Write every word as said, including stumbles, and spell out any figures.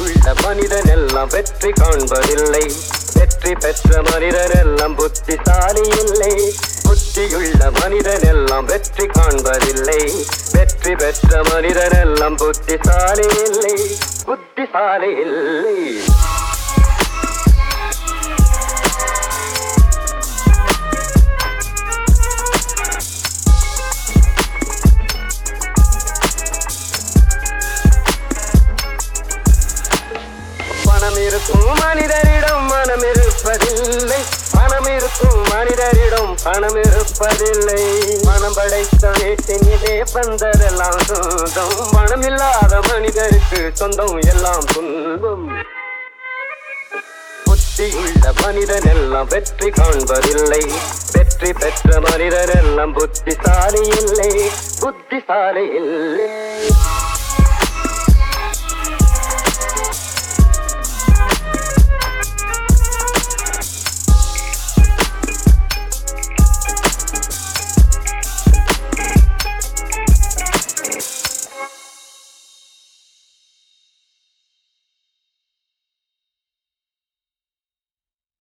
புத்தியுள்ள மனிதன் எல்லாம் வெற்றி காண்பதில்லை. வெற்றி பெற்ற மனிதன் எல்லாம் புத்திசாலி இல்லை. புத்தியுள்ள மனிதன் எல்லாம் வெற்றி காண்பதில்லை. வெற்றி பெற்ற மனிதன் எல்லாம் புத்திசாலி இல்லை. புத்திசாலி இல்லை. பணம் இருக்கும் மனிதரிடம் மனம் இருப்பதில்லை. பணம் இருக்கும் மனிதரிடம் பணம் இருப்பதில்லை. பணம் படைத்த வீட்டின் இதே பந்தரெல்லாம் சொந்தம். பணம் இல்லாத மனிதருக்கு சொந்தம் எல்லாம் துன்பம். புத்தியுள்ள மனிதன் எல்லாம் வெற்றி காண்பதில்லை. வெற்றி பெற்ற மனிதன் எல்லாம் புத்திசாலி இல்லை. புத்திசாலி இல்லை.